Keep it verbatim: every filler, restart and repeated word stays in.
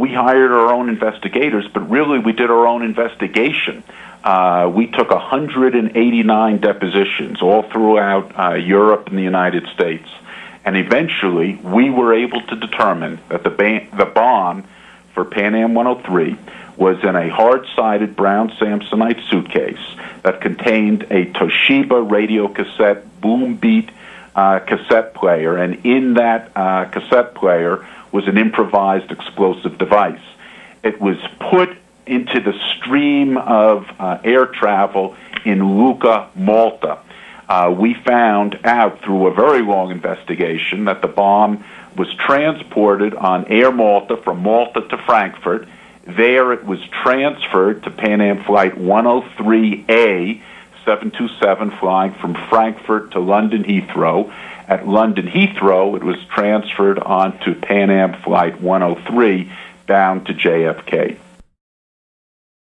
we hired our own investigators, but really we did our own investigation. Uh, we took one hundred eighty-nine depositions all throughout uh, Europe and the United States. And eventually, we were able to determine that the, ba- the bomb for Pan Am one oh three was in a hard-sided brown Samsonite suitcase that contained a Toshiba radio cassette boom beat uh, cassette player, and in that uh, cassette player was an improvised explosive device. It was put into the stream of uh, air travel in Lucca, Malta. Uh, we found out through a very long investigation that the bomb was transported on Air Malta from Malta to Frankfurt. There it was transferred to Pan Am Flight one oh three A, seven two seven, flying from Frankfurt to London Heathrow. At London Heathrow, it was transferred on to Pan Am Flight one oh three, bound to J F K.